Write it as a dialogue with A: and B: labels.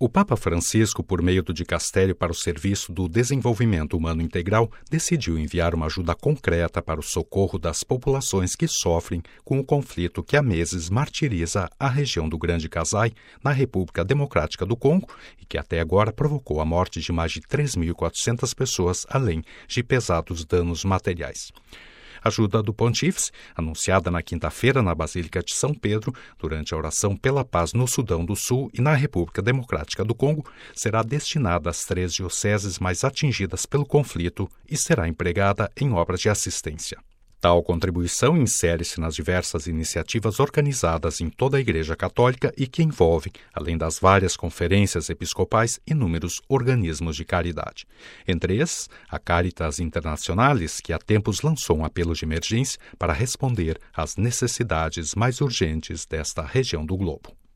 A: O Papa Francisco, por meio do Dicastério para o Serviço do Desenvolvimento Humano Integral, decidiu enviar uma ajuda concreta para o socorro das populações que sofrem com o conflito que há meses martiriza a região do Grande Kasai, na República Democrática do Congo, e que até agora provocou a morte de mais de 3.400 pessoas, além de pesados danos materiais. A ajuda do Pontífice, anunciada na quinta-feira na Basílica de São Pedro, durante a oração pela paz no Sudão do Sul e na República Democrática do Congo, será destinada às 3 dioceses mais atingidas pelo conflito e será empregada em obras de assistência. Tal contribuição insere-se nas diversas iniciativas organizadas em toda a Igreja Católica e que envolvem, além das várias conferências episcopais, inúmeros organismos de caridade. Entre esses, a Caritas Internationalis, que há tempos lançou um apelo de emergência para responder às necessidades mais urgentes desta região do globo.